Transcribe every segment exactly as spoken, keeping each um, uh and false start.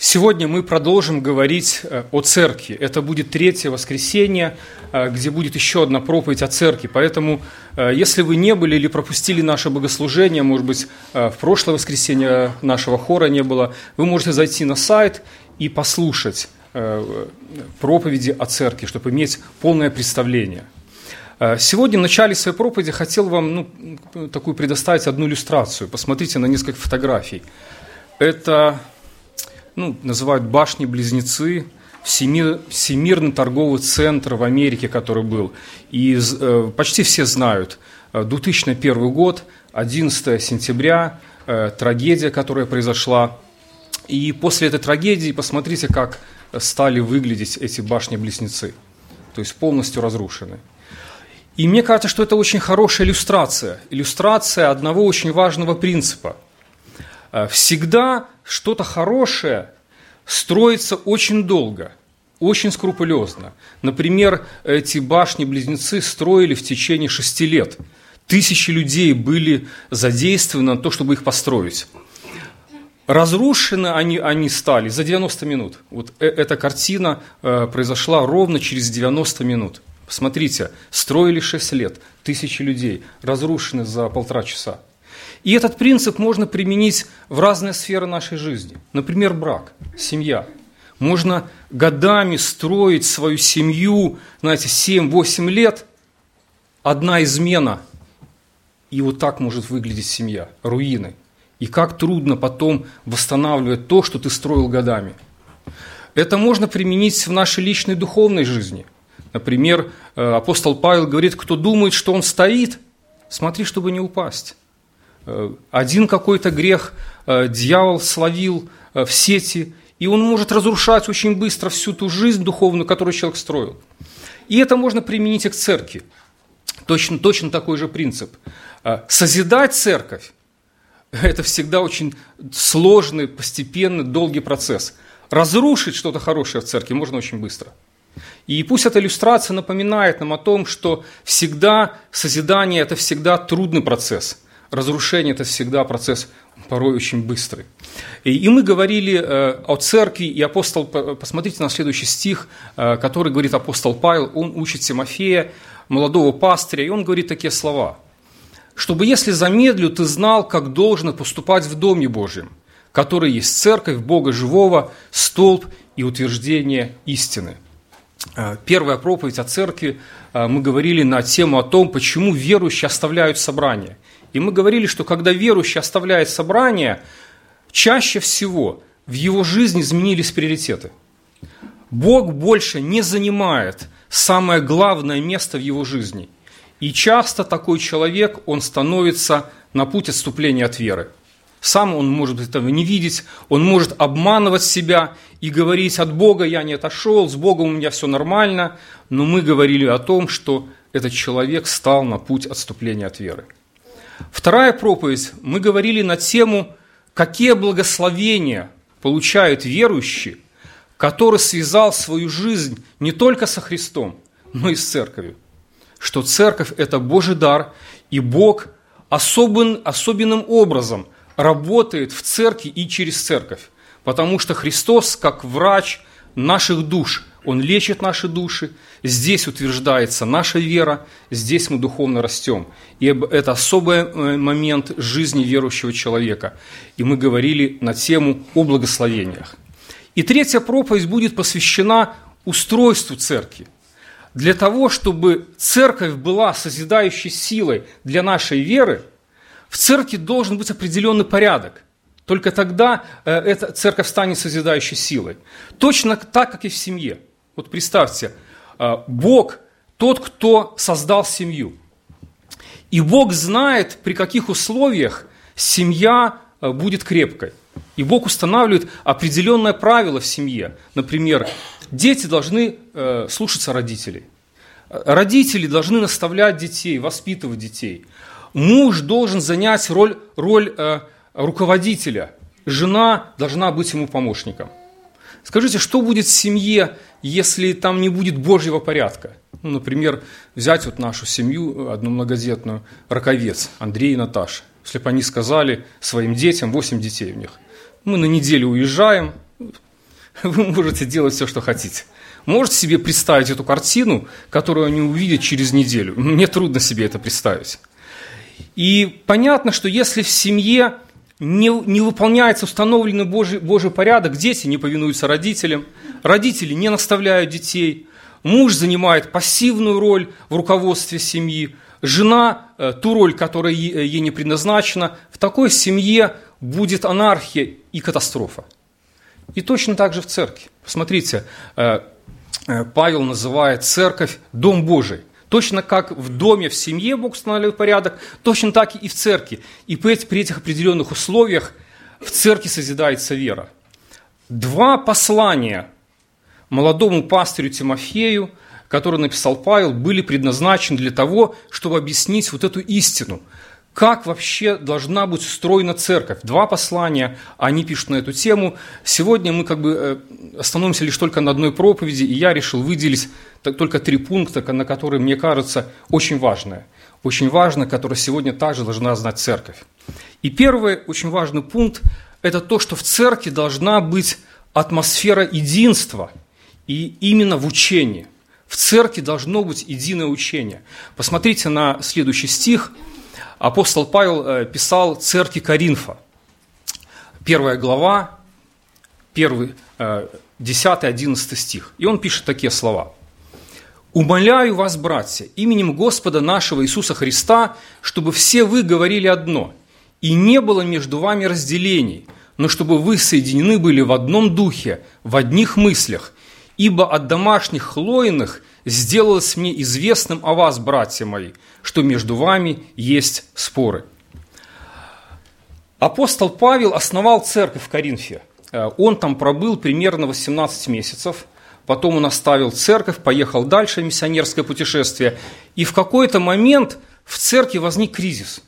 Сегодня мы продолжим говорить о церкви. Это будет третье воскресенье, где будет еще одна проповедь о церкви. Поэтому, если вы не были или пропустили наше богослужение, может быть, в прошлое воскресенье нашего хора не было, вы можете зайти на сайт и послушать проповеди о церкви, чтобы иметь полное представление. Сегодня в начале своей проповеди хотел вам ну, такую предоставить одну иллюстрацию. Посмотрите на несколько фотографий. Это... Ну, называют башни-близнецы, Всемир, Всемирный торговый центр в Америке, который был. И э, почти все знают, две тысячи первый год, одиннадцатого сентября, э, трагедия, которая произошла. И после этой трагедии посмотрите, как стали выглядеть эти башни-близнецы. То есть полностью разрушены. И мне кажется, что это очень хорошая иллюстрация. Иллюстрация одного очень важного принципа. Всегда что-то хорошее строится очень долго, очень скрупулезно. Например, эти башни-близнецы строили в течение шести лет. Тысячи людей были задействованы на то, чтобы их построить. Разрушены они, они стали за девяносто минут. Вот эта картина произошла ровно через девяносто минут. Посмотрите, строили шесть лет, тысячи людей, разрушены за полтора часа. И этот принцип можно применить в разные сферы нашей жизни. Например, брак, семья. Можно годами строить свою семью, знаете, семь-восемь лет, одна измена, и вот так может выглядеть семья, руины. И как трудно потом восстанавливать то, что ты строил годами. Это можно применить в нашей личной духовной жизни. Например, апостол Павел говорит, кто думает, что он стоит, смотри, чтобы не упасть. Один какой-то грех дьявол словил в сети, и он может разрушать очень быстро всю ту жизнь духовную, которую человек строил. И это можно применить и к церкви. Точно, точно такой же принцип. Созидать церковь – это всегда очень сложный, постепенный, долгий процесс. Разрушить что-то хорошее в церкви можно очень быстро. И пусть эта иллюстрация напоминает нам о том, что всегда созидание – это всегда трудный процесс. Разрушение – это всегда процесс порой очень быстрый. И, и мы говорили э, о церкви, и апостол, посмотрите на следующий стих, э, который говорит апостол Павел, он учит Тимофея, молодого пастыря, и он говорит такие слова. «Чтобы, если замедлю, ты знал, как должно поступать в Доме Божьем, который есть церковь Бога живого, столб и утверждение истины». Первая проповедь о церкви, мы говорили на тему о том, почему верующие оставляют собрание. И мы говорили, что когда верующий оставляет собрание, чаще всего в его жизни изменились приоритеты. Бог больше не занимает самое главное место в его жизни. И часто такой человек, он становится на путь отступления от веры. Сам он может этого не видеть, он может обманывать себя и говорить, от Бога я не отошел, с Богом у меня все нормально. Но мы говорили о том, что этот человек стал на путь отступления от веры. Вторая проповедь, мы говорили на тему, какие благословения получают верующие, который связал свою жизнь не только со Христом, но и с церковью. Что церковь – это Божий дар, и Бог особен, особенным образом работает в церкви и через церковь. Потому что Христос, как врач наших душ, Он лечит наши души, здесь утверждается наша вера, здесь мы духовно растем. И это особый момент жизни верующего человека. И мы говорили на тему о благословениях. И третья проповедь будет посвящена устройству церкви. Для того, чтобы церковь была созидающей силой для нашей веры, в церкви должен быть определенный порядок. Только тогда эта церковь станет созидающей силой. Точно так, как и в семье. Вот представьте, Бог тот, кто создал семью. И Бог знает, при каких условиях семья будет крепкой. И Бог устанавливает определенное правило в семье. Например, дети должны слушаться родителей. Родители должны наставлять детей, воспитывать детей. Муж должен занять роль, роль руководителя. Жена должна быть ему помощником. Скажите, что будет в семье, если там не будет Божьего порядка? Ну, например, взять вот нашу семью, одну многодетную, Раковец, Андрей и Наташа. Если бы они сказали своим детям, восемь детей у них, мы на неделю уезжаем, вы можете делать все, что хотите. Можете себе представить эту картину, которую они увидят через неделю? Мне трудно себе это представить. И понятно, что если в семье не, не выполняется установленный Божий, Божий порядок, дети не повинуются родителям, родители не наставляют детей, муж занимает пассивную роль в руководстве семьи, жена ту роль, которая ей не предназначена, в такой семье будет анархия и катастрофа. И точно так же в церкви. Посмотрите, Павел называет церковь «дом Божий». Точно как в доме, в семье Бог устанавливает порядок, точно так и в церкви. И при этих определенных условиях в церкви созидается вера. Два послания молодому пастырю Тимофею, который написал Павел, были предназначены для того, чтобы объяснить вот эту истину. Как вообще должна быть устроена церковь? Два послания, они пишут на эту тему. Сегодня мы как бы остановимся лишь только на одной проповеди, и я решил выделить только три пункта, на которые, мне кажется, очень важные. Очень важно, которые сегодня также должна знать церковь. И первый очень важный пункт – это то, что в церкви должна быть атмосфера единства, и именно в учении. В церкви должно быть единое учение. Посмотрите на следующий стих. Апостол Павел писал церкви Коринфа. Первая глава, первый, десятый, одиннадцатый стих. И он пишет такие слова. «Умоляю вас, братья, именем Господа нашего Иисуса Христа, чтобы все вы говорили одно, и не было между вами разделений, но чтобы вы соединены были в одном духе, в одних мыслях, ибо от домашних хлоиных сделалось мне известным о вас, братья мои, что между вами есть споры». Апостол Павел основал церковь в Коринфе. Он там пробыл примерно восемнадцать месяцев. Потом он оставил церковь, поехал дальше в миссионерское путешествие. И в какой-то момент в церкви возник кризис.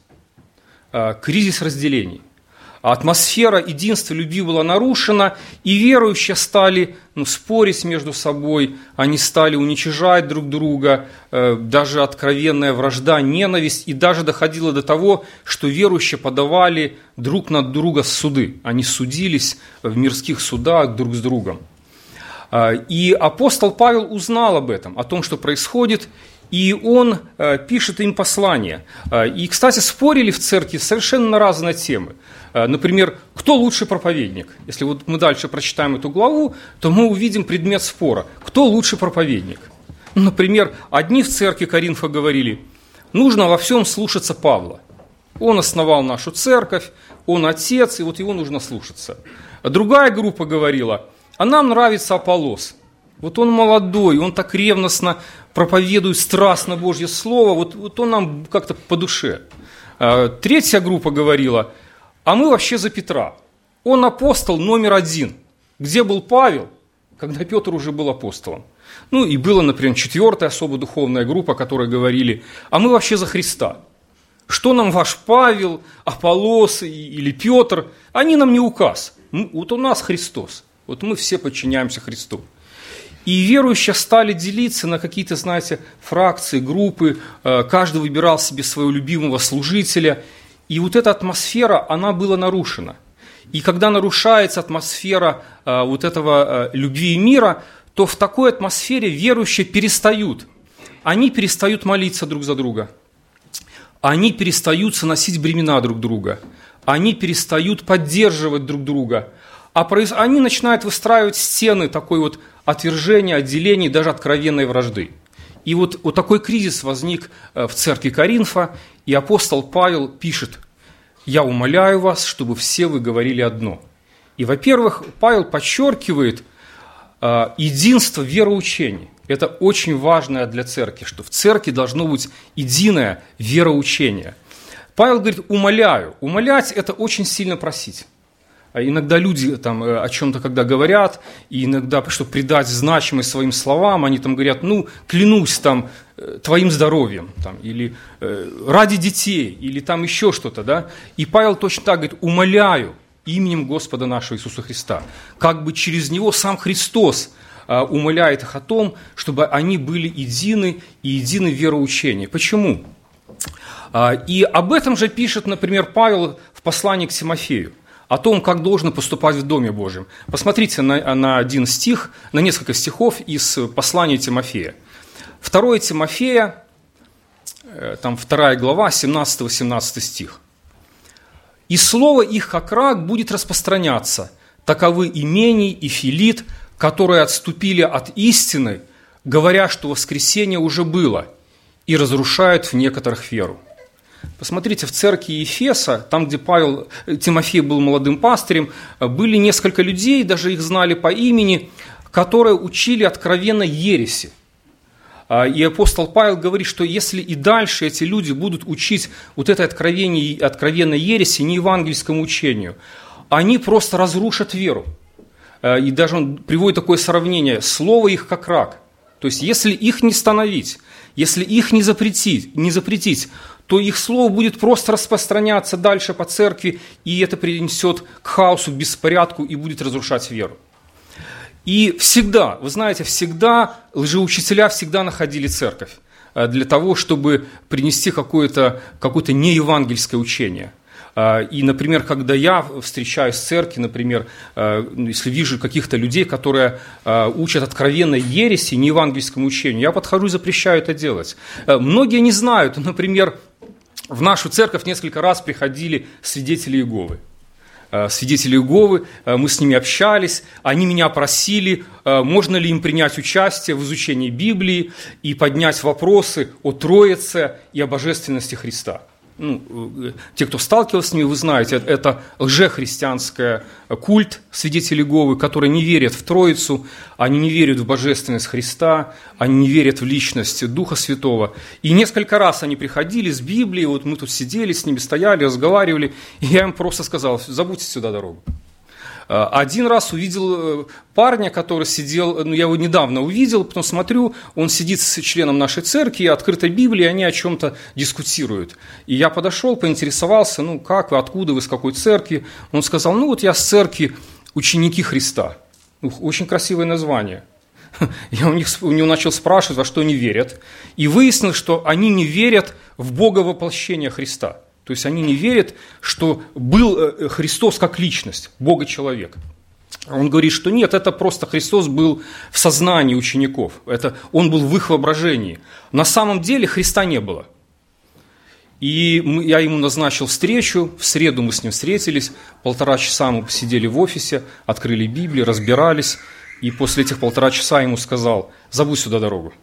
Кризис разделений. Атмосфера единства, любви была нарушена, и верующие стали ну, спорить между собой, они стали уничижать друг друга, э, даже откровенная вражда, ненависть, и даже доходило до того, что верующие подавали друг на друга суды. Они судились в мирских судах друг с другом. Э, и апостол Павел узнал об этом, о том, что происходит, и он э, пишет им послание. Э, и, кстати, спорили в церкви совершенно на разные темы. Например, кто лучший проповедник? Если вот мы дальше прочитаем эту главу, то мы увидим предмет спора. Кто лучший проповедник? Например, одни в церкви Коринфа говорили, нужно во всем слушаться Павла. Он основал нашу церковь, он отец, и вот его нужно слушаться. А другая группа говорила, а нам нравится Аполлос. Вот он молодой, он так ревностно проповедует страстно Божье Слово, вот, вот он нам как-то по душе. А третья группа говорила, а мы вообще за Петра. Он апостол номер один. Где был Павел, когда Петр уже был апостолом? Ну и была, например, четвертая особо духовная группа, которые говорили, а мы вообще за Христа. Что нам ваш Павел, Аполлос или Петр? Они нам не указ. Вот у нас Христос. Вот мы все подчиняемся Христу. И верующие стали делиться на какие-то, знаете, фракции, группы. Каждый выбирал себе своего любимого служителя. И вот эта атмосфера, она была нарушена. И когда нарушается атмосфера а, вот этого а, любви и мира, то в такой атмосфере верующие перестают. Они перестают молиться друг за друга. Они перестают соносить бремена друг друга. Они перестают поддерживать друг друга. А произ... они начинают выстраивать стены такой вот отвержения, отделений, даже откровенной вражды. И вот, вот такой кризис возник в церкви Коринфа, и апостол Павел пишет, «Я умоляю вас, чтобы все вы говорили одно». И, во-первых, Павел подчеркивает э, единство вероучений. Это очень важно для церкви, что в церкви должно быть единое вероучение. Павел говорит, умоляю. Умолять – это очень сильно просить. Иногда люди там, о чем-то, когда говорят, и иногда, чтобы придать значимость своим словам, они там говорят, ну, клянусь там, твоим здоровьем, там, или э, ради детей, или там еще что-то. Да? И Павел точно так говорит, умоляю именем Господа нашего Иисуса Христа. Как бы через него сам Христос э, умоляет их о том, чтобы они были едины и едины в вероучении. Почему? Э, и об этом же пишет, например, Павел в послании к Тимофею. о том, как должно поступать в Доме Божьем. Посмотрите на, на один стих, на несколько стихов из послания Тимофея. второе Тимофея, там вторая глава, семнадцатый-восемнадцатый стих. «И слово их, как рак, будет распространяться. Таковы Имений и Филит, которые отступили от истины, говоря, что воскресение уже было, и разрушают в некоторых веру». Посмотрите, в церкви Ефеса, там, где Павел, Тимофей был молодым пастырем, были несколько людей, даже их знали по имени, которые учили откровенно ереси. И апостол Павел говорит, что если и дальше эти люди будут учить вот это откровение, откровенно ереси, не евангельскому учению, они просто разрушат веру. И даже он приводит такое сравнение: слово их как рак. То есть, если их не становить, если их не запретить, не запретить, то их слово будет просто распространяться дальше по церкви, и это принесет к хаосу, к беспорядку и будет разрушать веру. И всегда, вы знаете, всегда лжеучителя всегда находили церковь для того, чтобы принести какое-то, какое-то неевангельское учение. И, например, когда я встречаюсь в церкви, например, если вижу каких-то людей, которые учат откровенно ереси, неевангельскому учению, я подхожу и запрещаю это делать. Многие не знают, например, в нашу церковь несколько раз приходили свидетели Иеговы. Свидетели Иеговы, мы с ними общались, они меня просили, можно ли им принять участие в изучении Библии и поднять вопросы о Троице и о божественности Христа. Ну, те, кто сталкивался с ними, вы знаете, это лжехристианский культ свидетелей Иеговы, которые не верят в Троицу, они не верят в божественность Христа, они не верят в личность Духа Святого. И несколько раз они приходили с Библией, вот мы тут сидели с ними, стояли, разговаривали, и я им просто сказал: забудьте сюда дорогу. Один раз увидел парня, который сидел, ну я его недавно увидел, потом смотрю, он сидит с членом нашей церкви, открытой Библии, они о чем-то дискутируют. И я подошел, поинтересовался: ну как вы, откуда вы, с какой церкви? Он сказал: ну вот я с церкви «Ученики Христа». Очень красивое название. Я у, них, у него начал спрашивать, во что они верят, и выяснилось, что они не верят в Боговоплощение Христа. То есть они не верят, что был Христос как личность, Бога-человек. Он говорит, что нет, это просто Христос был в сознании учеников, это, он был в их воображении. На самом деле Христа не было. И мы, я ему назначил встречу, в среду мы с ним встретились, полтора часа мы посидели в офисе, открыли Библию, разбирались, и после этих полтора часа ему сказал: забудь сюда дорогу.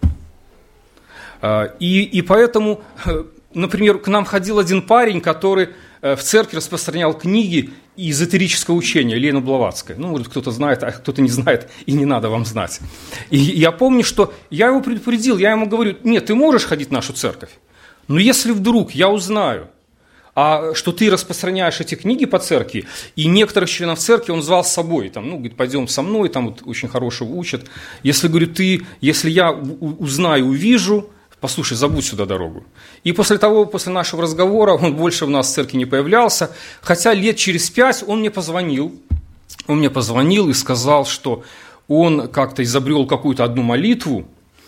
И, и поэтому... Например, к нам ходил один парень, который в церкви распространял книги эзотерического учения, Лена Блаватская. Ну, может, кто-то знает, а кто-то не знает, и не надо вам знать. И я помню, что я его предупредил, я ему говорю: нет, ты можешь ходить в нашу церковь, но если вдруг я узнаю, а что ты распространяешь эти книги по церкви, и некоторых членов церкви он звал с собой, там, ну, говорит, пойдем со мной, там вот очень хорошего учат. Если, говорю, ты, если я узнаю, увижу, послушай, забудь сюда дорогу. И после того, после нашего разговора, он больше у нас в церкви не появлялся, хотя лет через пять он мне позвонил, он мне позвонил и сказал, что он как-то изобрел какую-то одну молитву,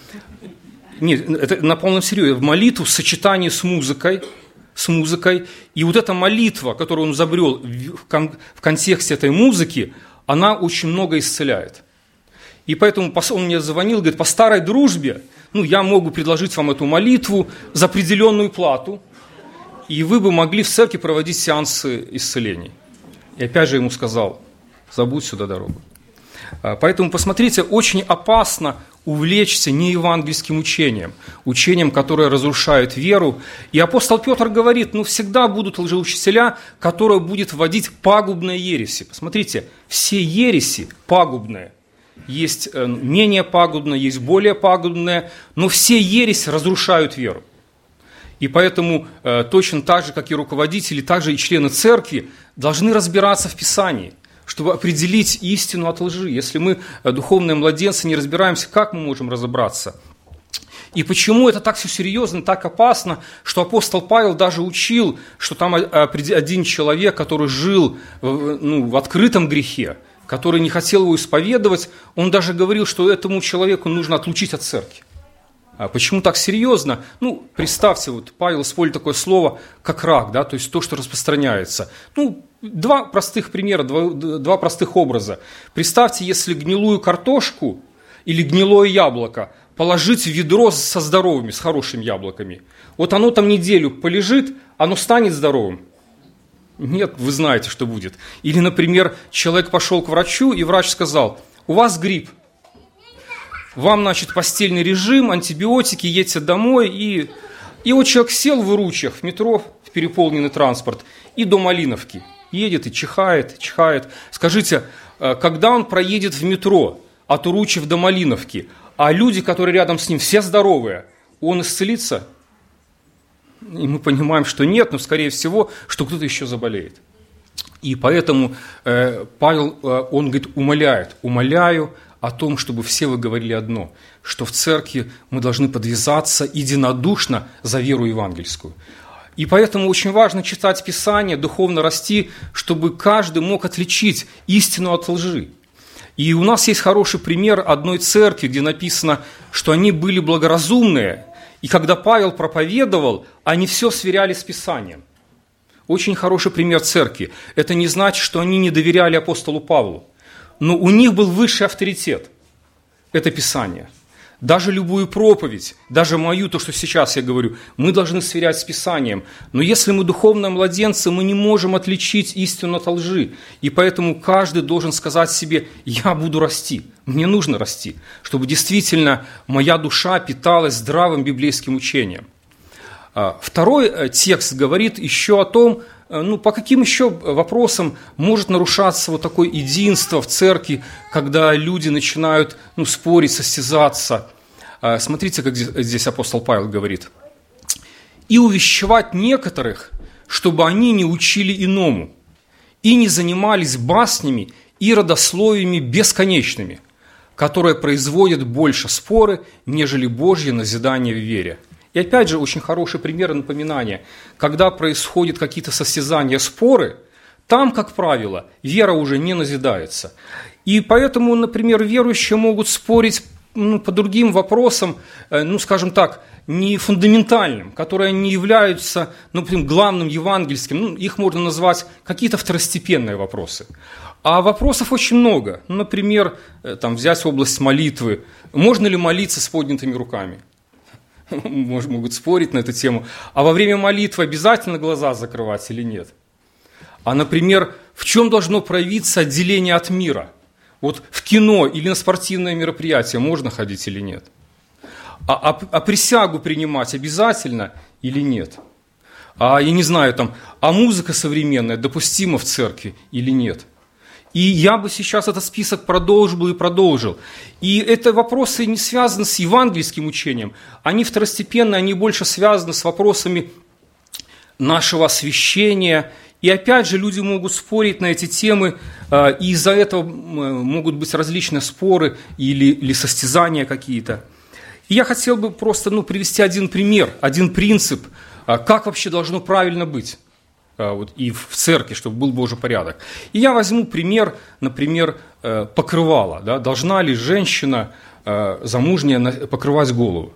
нет, это на полном серьезе, молитву в сочетании с музыкой, с музыкой, и вот эта молитва, которую он изобрел в, кон- в контексте этой музыки, она очень много исцеляет. И поэтому он мне звонил, говорит: по старой дружбе, ну, я могу предложить вам эту молитву за определенную плату, и вы бы могли в церкви проводить сеансы исцелений. И опять же ему сказал: забудь сюда дорогу. Поэтому, посмотрите, очень опасно увлечься неевангельским учением, учением, которое разрушает веру. И апостол Петр говорит: ну, всегда будут лжеучителя, которые будут вводить пагубные ереси. Посмотрите, все ереси пагубные. Есть менее пагубное, есть более пагубное, но все ереси разрушают веру. И поэтому э, точно так же, как и руководители, так же и члены церкви должны разбираться в Писании, чтобы определить истину от лжи. Если мы, духовные младенцы, не разбираемся, как мы можем разобраться? И почему это так все серьезно, так опасно, что апостол Павел даже учил, что там один человек, который жил ну, в открытом грехе, который не хотел его исповедовать, он даже говорил, что этому человеку нужно отлучить от церкви. А почему так серьезно? Ну, представьте, вот Павел использует такое слово, как рак, да, то есть то, что распространяется. Ну, Два простых примера, два, два простых образа. Представьте, если гнилую картошку или гнилое яблоко положить в ведро со здоровыми, с хорошими яблоками. Вот оно там неделю полежит, оно станет здоровым? Нет, вы знаете, что будет. Или, например, человек пошел к врачу, и врач сказал: у вас грипп. Вам, значит, постельный режим, антибиотики, едьте домой. И, и вот человек сел в Иручах, в метро, в переполненный транспорт, и до Малиновки. Едет и чихает, чихает. Скажите, когда он проедет в метро от Уручев до Малиновки, а люди, которые рядом с ним, все здоровые, он исцелится? И мы понимаем, что нет, но, скорее всего, что кто-то еще заболеет. И поэтому э, Павел, э, он говорит, умоляет, умоляю о том, чтобы все вы говорили одно, что в церкви мы должны подвязаться единодушно за веру евангельскую. И поэтому очень важно читать Писание, духовно расти, чтобы каждый мог отличить истину от лжи. И у нас есть хороший пример одной церкви, где написано, что они были благоразумные, и когда Павел проповедовал, они все сверяли с Писанием. Очень хороший пример церкви. Это не значит, что они не доверяли апостолу Павлу, но у них был высший авторитет. Это Писание. Даже любую проповедь, даже мою, то, что сейчас я говорю, мы должны сверять с Писанием. Но если мы духовные младенцы, мы не можем отличить истину от лжи. И поэтому каждый должен сказать себе: я буду расти, мне нужно расти, чтобы действительно моя душа питалась здравым библейским учением. Второй текст говорит еще о том, ну, по каким еще вопросам может нарушаться вот такое единство в церкви, когда люди начинают, ну, спорить, состязаться. Смотрите, как здесь апостол Павел говорит. «И увещевать некоторых, чтобы они не учили иному, и не занимались баснями и родословиями бесконечными, которые производят больше споры, нежели Божье назидание в вере». И опять же, очень хороший пример и напоминание. Когда происходят какие-то состязания, споры, там, как правило, вера уже не назидается. И поэтому, например, верующие могут спорить, ну, по другим вопросам, ну, скажем так, не фундаментальным, которые не являются, ну, главным евангельским. Ну, их можно назвать какие-то второстепенные вопросы. А вопросов очень много. Ну, например, там, взять область молитвы. Можно ли молиться с поднятыми руками? Могут спорить на эту тему. А во время молитвы обязательно глаза закрывать или нет? А, например, в чем должно проявиться отделение от мира? Вот в кино или на спортивное мероприятие можно ходить или нет? А, а, а присягу принимать обязательно или нет? А я не знаю, там, а музыка современная допустима в церкви или нет? И я бы сейчас этот список продолжил и продолжил. И это вопросы не связаны с евангельским учением. Они второстепенные, они больше связаны с вопросами нашего освящения. И опять же, люди могут спорить на эти темы, и из-за этого могут быть различные споры или, или состязания какие-то. И я хотел бы просто, ну, привести один пример, один принцип, как вообще должно правильно быть. Вот, и в церкви, чтобы был Божий порядок. И я возьму пример, например, покрывала. Да? Должна ли женщина замужняя покрывать голову?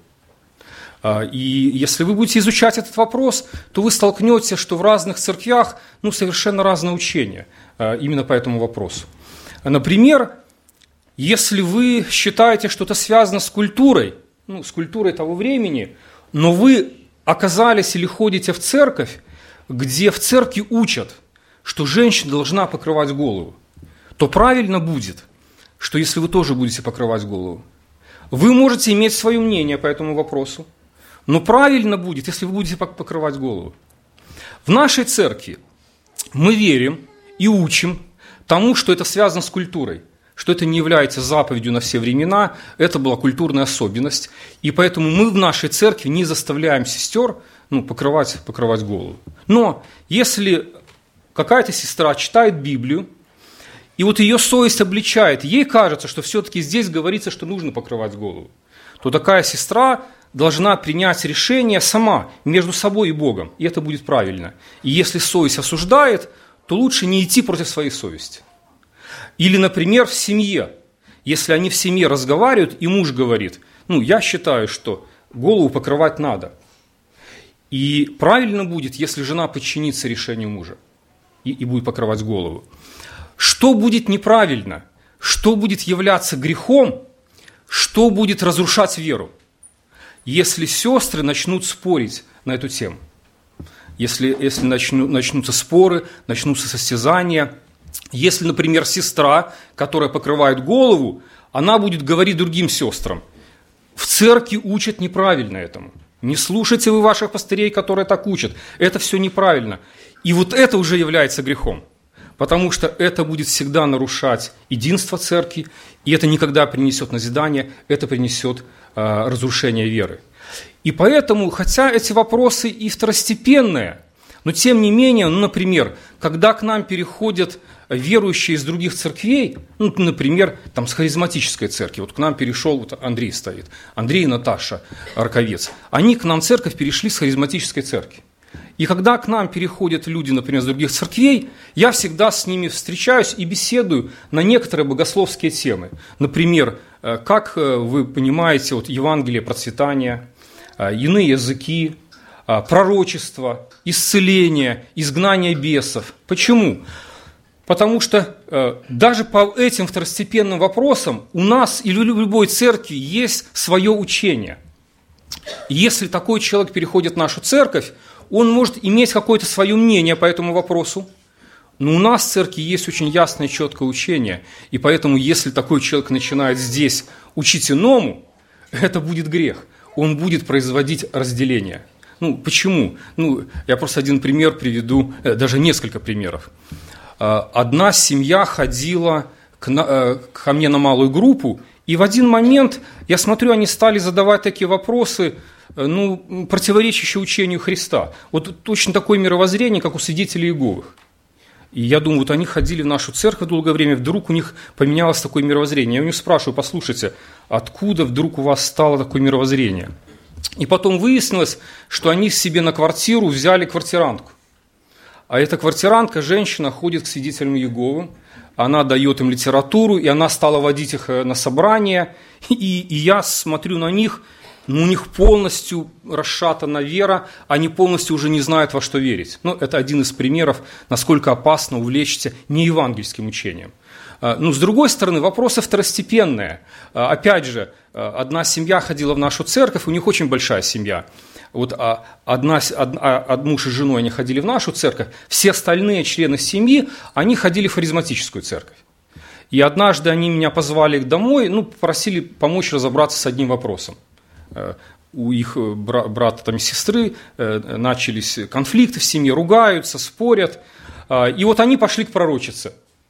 И если вы будете изучать этот вопрос, то вы столкнетесь, что в разных церквях, ну, совершенно разное учение именно по этому вопросу. Например, если вы считаете, что это связано с культурой, ну, с культурой того времени, но вы оказались или ходите в церковь, где в церкви учат, что женщина должна покрывать голову, то правильно будет, что если вы тоже будете покрывать голову, вы можете иметь свое мнение по этому вопросу, но правильно будет, если вы будете покрывать голову. В нашей церкви мы верим и учим тому, что это связано с культурой, что это не является заповедью на все времена, это была культурная особенность, и поэтому мы в нашей церкви не заставляем сестер, ну, покрывать, покрывать голову. Но если какая-то сестра читает Библию, и вот ее совесть обличает, ей кажется, что все-таки здесь говорится, что нужно покрывать голову, то такая сестра должна принять решение сама, между собой и Богом, и это будет правильно. И если совесть осуждает, то лучше не идти против своей совести. Или, например, в семье, если они в семье разговаривают, и муж говорит: ну, я считаю, что голову покрывать надо. И правильно будет, если жена подчинится решению мужа. и, и будет покрывать голову. Что будет неправильно? Что будет являться грехом? Что будет разрушать веру? Если сестры начнут спорить на эту тему, если, если начну, начнутся споры, начнутся состязания, если, например, сестра, которая покрывает голову, она будет говорить другим сестрам, в церкви учат неправильно этому. Не слушайте вы ваших пастырей, которые так учат. Это все неправильно. И вот это уже является грехом. Потому что это будет всегда нарушать единство церкви, и это никогда принесет назидание, это принесет э, разрушение веры. И поэтому, хотя эти вопросы и второстепенные, но тем не менее, ну, например, когда к нам переходят верующие из других церквей, ну, например, там, с харизматической церкви, вот к нам перешел, вот Андрей стоит, Андрей и Наташа Арковец, они к нам в церковь перешли с харизматической церкви. И когда к нам переходят люди, например, с других церквей, я всегда с ними встречаюсь и беседую на некоторые богословские темы. Например, как вы понимаете, вот Евангелие процветания, иные языки, пророчество, исцеление, изгнание бесов. Почему? Потому что э, даже по этим второстепенным вопросам у нас или в любой церкви есть свое учение. Если такой человек переходит в нашу церковь, он может иметь какое-то свое мнение по этому вопросу, но у нас в церкви есть очень ясное и четкое учение, и поэтому если такой человек начинает здесь учить иному, это будет грех, он будет производить разделение. Ну, почему? Ну, я просто один пример приведу, даже несколько примеров. Одна семья ходила к, ко мне на малую группу, и в один момент, я смотрю, они стали задавать такие вопросы, ну, противоречащие учению Христа. Вот точно такое мировоззрение, как у свидетелей Иеговых. И я думаю, вот они ходили в нашу церковь долгое время, вдруг у них поменялось такое мировоззрение. Я у них спрашиваю, послушайте, откуда вдруг у вас стало такое мировоззрение? И потом выяснилось, что они себе на квартиру взяли квартирантку. А эта квартирантка, женщина, ходит к свидетелям Иеговы, она дает им литературу, и она стала водить их на собрания. И, и я смотрю на них, ну, у них полностью расшатана вера, они полностью уже не знают, во что верить. Ну, это один из примеров, насколько опасно увлечься неевангельским учением. Ну, с другой стороны, вопросы второстепенные. Опять же, одна семья ходила в нашу церковь, у них очень большая семья. Вот одна, одна, муж и женой они ходили в нашу церковь, все остальные члены семьи, они ходили в харизматическую церковь. И однажды они меня позвали домой, ну, попросили помочь разобраться с одним вопросом. У их брата там, и сестры начались конфликты в семье, ругаются, спорят. И вот они пошли к пророчице.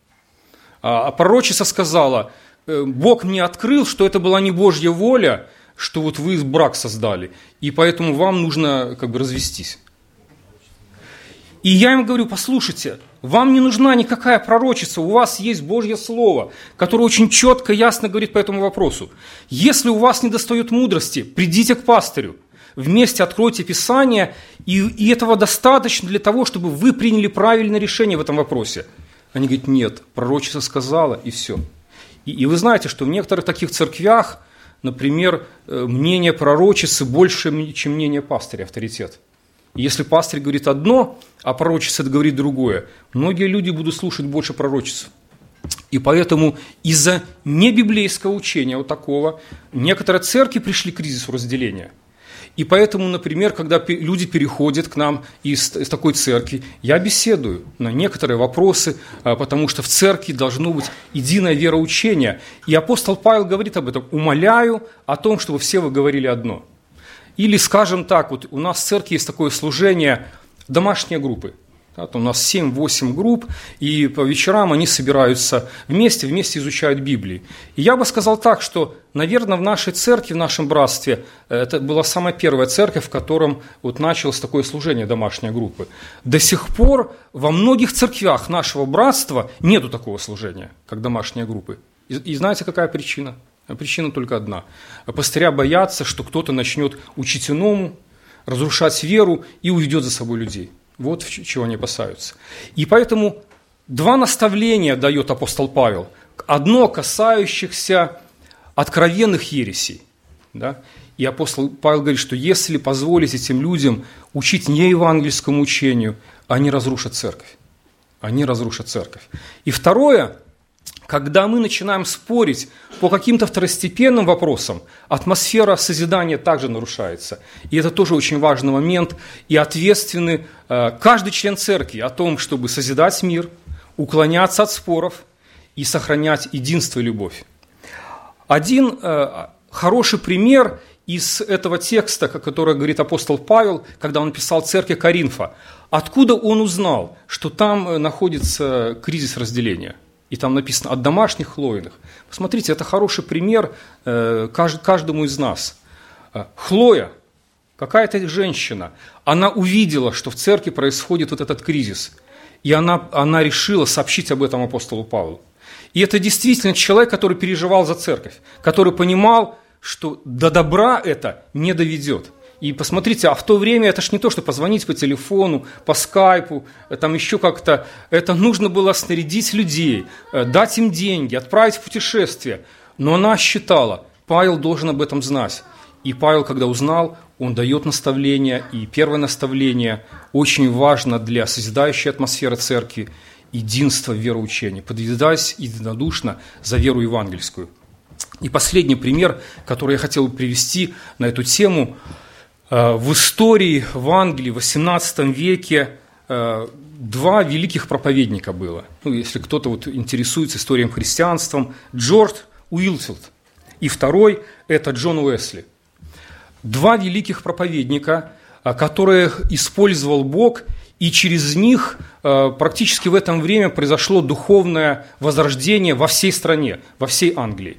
А пророчица сказала, Бог мне открыл, что это была не Божья воля, что вот вы брак создали, и поэтому вам нужно как бы развестись. И я им говорю, послушайте, вам не нужна никакая пророчица, у вас есть Божье Слово, которое очень четко, ясно говорит по этому вопросу. Если у вас недостает мудрости, придите к пастырю, вместе откройте Писание, и, и этого достаточно для того, чтобы вы приняли правильное решение в этом вопросе. Они говорят, нет, пророчица сказала, и все. И, и вы знаете, что в некоторых таких церквях, например, мнение пророчицы больше, чем мнение пастыря, авторитет. И если пастырь говорит одно, а пророчица говорит другое, многие люди будут слушать больше пророчицу. И поэтому из-за небиблейского учения вот такого некоторые церкви пришли к кризису разделения. И поэтому, например, когда люди переходят к нам из, из такой церкви, я беседую на некоторые вопросы, потому что в церкви должно быть единое вероучение. И апостол Павел говорит об этом, умоляю о том, чтобы все вы говорили одно. Или, скажем так, вот у нас в церкви есть такое служение домашние группы. У нас семь-восемь групп, и по вечерам они собираются вместе, вместе изучают Библию. И я бы сказал так, что, наверное, в нашей церкви, в нашем братстве, это была самая первая церковь, в котором вот началось такое служение домашней группы. До сих пор во многих церквях нашего братства нету такого служения, как домашние группы. И, и знаете, какая причина? Причина только одна. Пастыря боятся, что кто-то начнет учить иному, разрушать веру и уведет за собой людей. Вот чего они опасаются. И поэтому два наставления дает апостол Павел. Одно касающихся откровенных ересей. Да? И апостол Павел говорит, что если позволить этим людям учить неевангельскому учению, они разрушат церковь. они разрушат церковь. И второе, когда мы начинаем спорить по каким-то второстепенным вопросам, атмосфера созидания также нарушается. И это тоже очень важный момент. И ответственны э, каждый член церкви о том, чтобы созидать мир, уклоняться от споров и сохранять единство и любовь. Один э, хороший пример из этого текста, который говорит апостол Павел, когда он писал церкви Коринфа. Откуда он узнал, что там находится кризис разделения? И там написано «от домашних Хлоиных». Посмотрите, это хороший пример э, каждому из нас. Хлоя, какая-то женщина, она увидела, что в церкви происходит вот этот кризис. И она, она решила сообщить об этом апостолу Павлу. И это действительно человек, который переживал за церковь, который понимал, что до добра это не доведет. И посмотрите, а в то время это ж не то, что позвонить по телефону, по скайпу, там еще как-то. Это нужно было снарядить людей, дать им деньги, отправить в путешествие. Но она считала, Павел должен об этом знать. И Павел, когда узнал, он дает наставление. И первое наставление очень важно для созидающей атмосферы церкви – единство в вероучении. Подвязаясь единодушно за веру евангельскую. И последний пример, который я хотел бы привести на эту тему – в истории в Англии в восемнадцатом веке два великих проповедника было. Ну, если кто-то вот интересуется историей христианством, Джордж Уилфилд и второй – это Джон Уэсли. Два великих проповедника, которых использовал Бог, и через них практически в это время произошло духовное возрождение во всей стране, во всей Англии.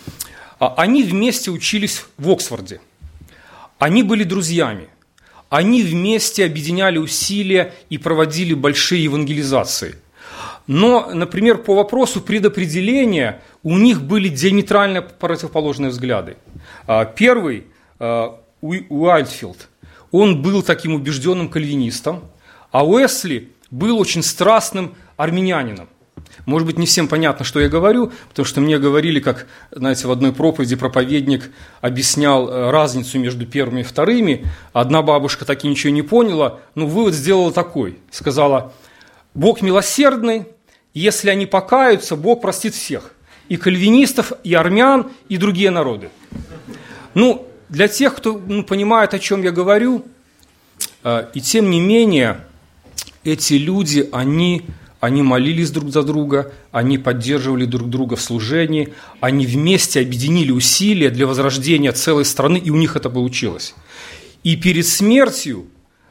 Они вместе учились в Оксфорде. Они были друзьями, они вместе объединяли усилия и проводили большие евангелизации. Но, например, по вопросу предопределения у них были диаметрально противоположные взгляды. Первый, Уайльдфилд, он был таким убежденным кальвинистом, а Уэсли был очень страстным армянином. Может быть, не всем понятно, что я говорю, потому что мне говорили, как, знаете, в одной проповеди проповедник объяснял разницу между первыми и вторыми. Одна бабушка так и ничего не поняла, но вывод сделала такой. Сказала, Бог милосердный, если они покаются, Бог простит всех. И кальвинистов, и армян, и другие народы. Ну, для тех, кто ну, понимает, о чем я говорю, э, и тем не менее, эти люди, они... Они молились друг за друга, они поддерживали друг друга в служении, они вместе объединили усилия для возрождения целой страны, и у них это получилось. И перед смертью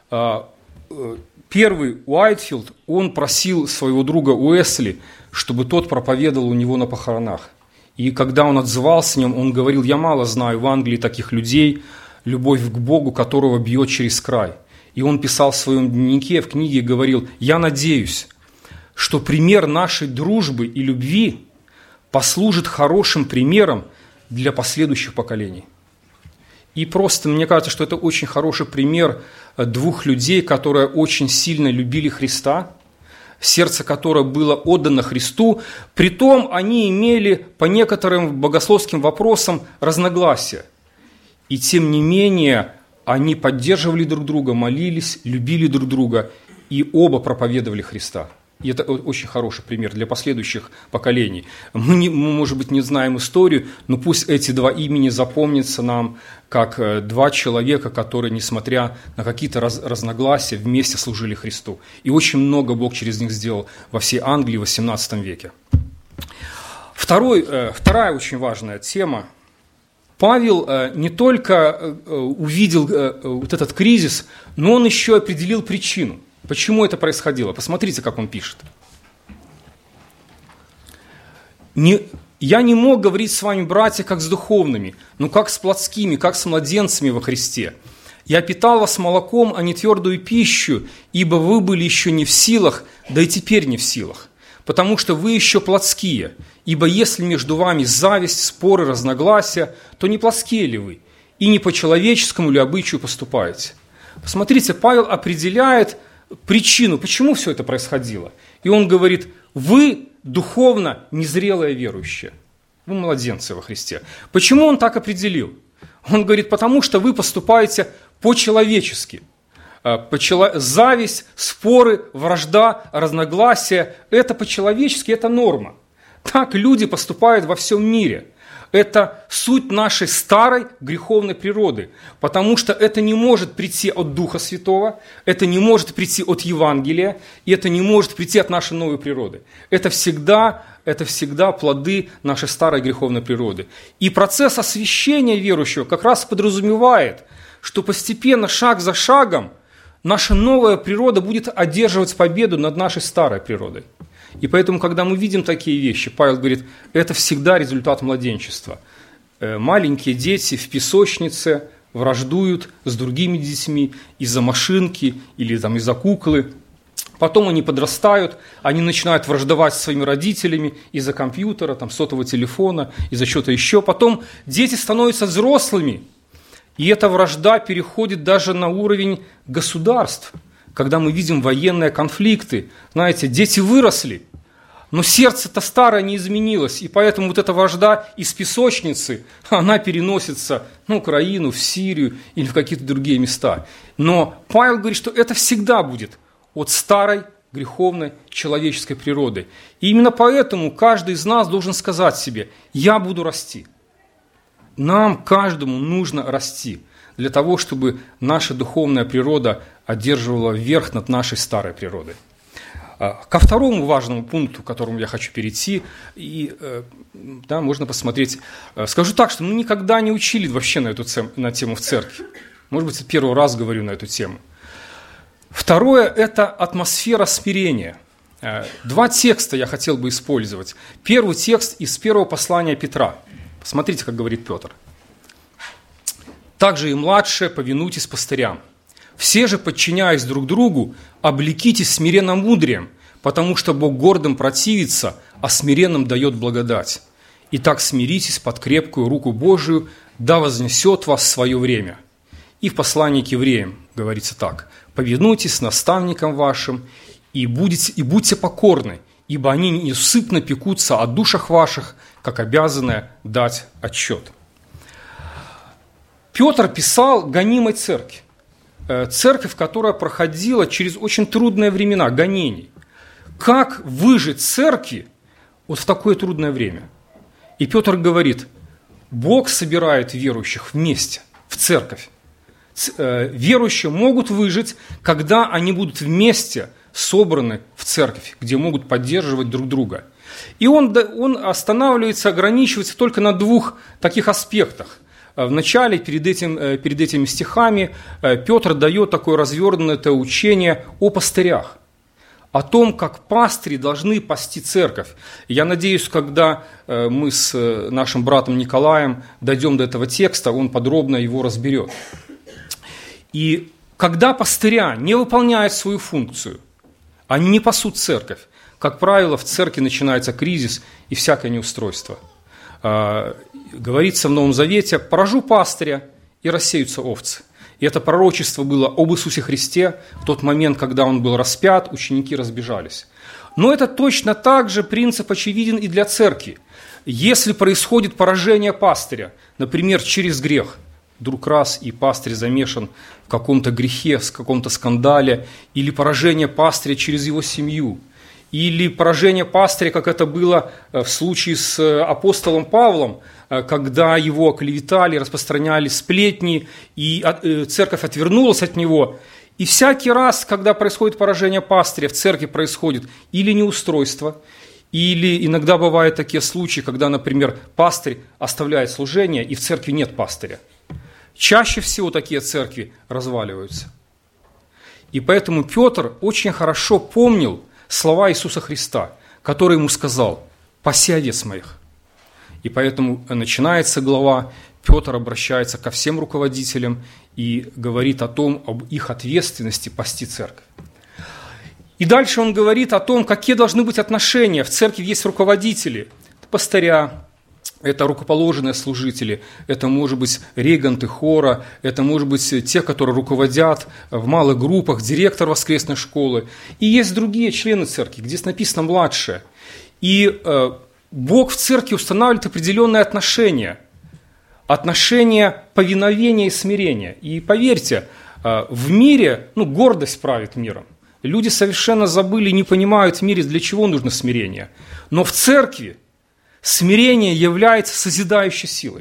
первый Уайтфилд, он просил своего друга Уэсли, чтобы тот проповедовал у него на похоронах. И когда он отзывался о нем, он говорил, я мало знаю в Англии таких людей, любовь к Богу, которого бьет через край. И он писал в своем дневнике, в книге, говорил, я надеюсь, что пример нашей дружбы и любви послужит хорошим примером для последующих поколений. И просто, мне кажется, что это очень хороший пример двух людей, которые очень сильно любили Христа, сердце которое было отдано Христу, притом они имели по некоторым богословским вопросам разногласия. И тем не менее, они поддерживали друг друга, молились, любили друг друга, и оба проповедовали Христа. И это очень хороший пример для последующих поколений. Мы, не, мы, может быть, не знаем историю, но пусть эти два имени запомнятся нам как два человека, которые, несмотря на какие-то раз, разногласия, вместе служили Христу. И очень много Бог через них сделал во всей Англии в восемнадцатом веке. Второй, вторая очень важная тема. Павел не только увидел вот этот кризис, но он еще определил причину. Почему это происходило? Посмотрите, как он пишет. Не, «Я не мог говорить с вами, братья, как с духовными, но как с плотскими, как с младенцами во Христе. Я питал вас молоком, а не твердую пищу, ибо вы были еще не в силах, да и теперь не в силах, потому что вы еще плотские. Ибо если между вами зависть, споры, разногласия, то не плотские ли вы, и не по человеческому ли обычаю поступаете?» Посмотрите, Павел определяет причину, почему все это происходило. И он говорит, вы духовно незрелые верующие, вы младенцы во Христе. Почему он так определил? Он говорит, потому что вы поступаете по-человечески. Зависть, споры, вражда, разногласия – это по-человечески, это норма. Так люди поступают во всем мире. Это суть нашей старой греховной природы, потому что это не может прийти от Духа Святого, это не может прийти от Евангелия, и это не может прийти от нашей новой природы. Это всегда, это всегда плоды нашей старой греховной природы. И процесс освящения верующего как раз подразумевает, что постепенно, шаг за шагом, наша новая природа будет одерживать победу над нашей старой природой. И поэтому, когда мы видим такие вещи, Павел говорит, это всегда результат младенчества. Маленькие дети в песочнице враждуют с другими детьми из-за машинки или там, из-за куклы. Потом они подрастают, они начинают враждовать со своими родителями из-за компьютера, там, сотового телефона, из-за чего-то еще. Потом дети становятся взрослыми, и эта вражда переходит даже на уровень государств. Когда мы видим военные конфликты, знаете, дети выросли, но сердце-то старое не изменилось, и поэтому вот эта вражда из песочницы, она переносится на Украину, в Сирию или в какие-то другие места. Но Павел говорит, что это всегда будет от старой греховной человеческой природы. И именно поэтому каждый из нас должен сказать себе, я буду расти. Нам, каждому, нужно расти для того, чтобы наша духовная природа одерживала верх над нашей старой природой. Ко второму важному пункту, к которому я хочу перейти, и, да, можно посмотреть. Скажу так, что мы никогда не учили вообще на эту на тему в церкви. Может быть, первый раз говорю на эту тему. Второе – это атмосфера смирения. Два текста я хотел бы использовать. Первый текст из первого послания Петра. Посмотрите, как говорит Петр. «Также и младшие повинуйтесь пастырям. Все же, подчиняясь друг другу, облекитесь смиренно-мудрием, потому что Бог гордым противится, а смиренным дает благодать. Итак, смиритесь под крепкую руку Божию, да вознесет вас в свое время». И в послании к евреям говорится так. «Повинуйтесь наставникам вашим, и, будете, и будьте покорны, ибо они неусыпно пекутся о душах ваших, как обязаны дать отчет». Петр писал гонимой церкви. Церковь, которая проходила через очень трудные времена, гонений. Как выжить церкви вот в такое трудное время? И Петр говорит, Бог собирает верующих вместе, в церковь. Верующие могут выжить, когда они будут вместе собраны в церковь, где могут поддерживать друг друга. И он, он останавливается, ограничивается только на двух таких аспектах. Вначале, перед, этим, перед этими стихами, Петр дает такое развернутое учение о пастырях, о том, как пастыри должны пасти церковь. Я надеюсь, когда мы с нашим братом Николаем дойдем до этого текста, он подробно его разберет. И когда пастыря не выполняют свою функцию, они не пасут церковь, как правило, в церкви начинается кризис и всякое неустройство. Говорится в Новом Завете, поражу пастыря, и рассеются овцы. И это пророчество было об Иисусе Христе в тот момент, когда Он был распят, ученики разбежались. Но это точно так же принцип очевиден и для церкви. Если происходит поражение пастыря, например, через грех, вдруг раз и пастырь замешан в каком-то грехе, в каком-то скандале, или поражение пастыря через его семью, или поражение пастыря, как это было в случае с апостолом Павлом, когда его оклеветали, распространяли сплетни, и церковь отвернулась от него. И всякий раз, когда происходит поражение пастыря, в церкви происходит или неустройство, или иногда бывают такие случаи, когда, например, пастырь оставляет служение, и в церкви нет пастыря. Чаще всего такие церкви разваливаются. И поэтому Петр очень хорошо помнил слова Иисуса Христа, который ему сказал: «Паси овец моих». И поэтому начинается глава, Петр обращается ко всем руководителям и говорит о том, об их ответственности пасти церковь. И дальше он говорит о том, какие должны быть отношения. В церкви есть руководители, пастыря, это рукоположенные служители, это, может быть, регенты хора, это, может быть, те, которые руководят в малых группах, директор воскресной школы. И есть другие члены церкви, где написано «младшие». И э, Бог в церкви устанавливает определенные отношения, отношения повиновения и смирения. И поверьте, В мире, ну, гордость правит миром. Люди совершенно забыли, не понимают в мире, для чего нужно смирение. Но в церкви смирение является созидающей силой.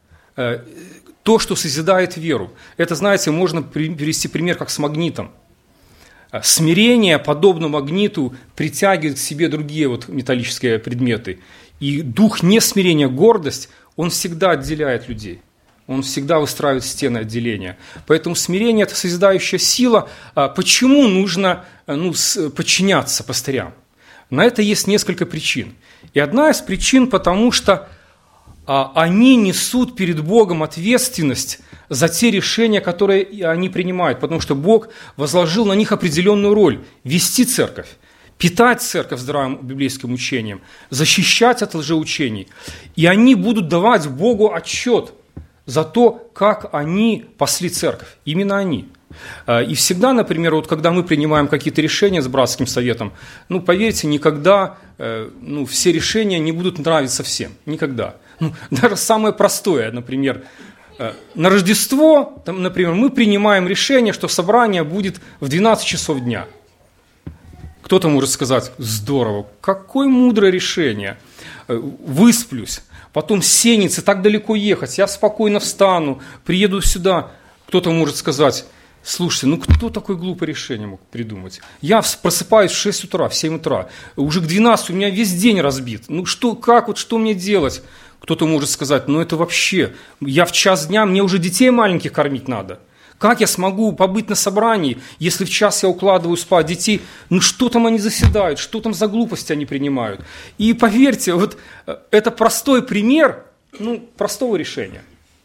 То, что созидает веру. Это, знаете, можно привести пример, как с магнитом. Смирение, подобно магниту, притягивает к себе другие вот металлические предметы. И дух несмирения, гордость, он всегда отделяет людей. Он всегда выстраивает стены отделения. Поэтому смирение – это созидающая сила. Почему нужно ну, подчиняться пастырям? На это есть несколько причин. И одна из причин, потому что они несут перед Богом ответственность за те решения, которые они принимают, потому что Бог возложил на них определенную роль – вести церковь, питать церковь здравым библейским учением, защищать от лжеучений. И они будут давать Богу отчет за то, как они пасли церковь, именно они. И всегда, например, вот когда мы принимаем какие-то решения с братским советом, ну, поверьте, никогда ну, все решения не будут нравиться всем, никогда. Ну, даже самое простое, например, на Рождество, там, например, мы принимаем решение, что собрание будет в двенадцать часов дня. Кто-то может сказать: здорово, какое мудрое решение, высплюсь, потом сенится, так далеко ехать, я спокойно встану, приеду сюда. Кто-то может сказать: слушайте, ну кто такое глупое решение мог придумать? Я просыпаюсь в шесть утра, в семь утра, уже к двенадцати у меня весь день разбит. Ну что, как, вот что мне делать? Кто-то может сказать: ну это вообще, я в час дня, мне уже детей маленьких кормить надо. Как я смогу побыть на собрании, если в час я укладываю спать детей? Ну что там они заседают, что там за глупости они принимают? И поверьте, вот это простой пример, ну, простого решения.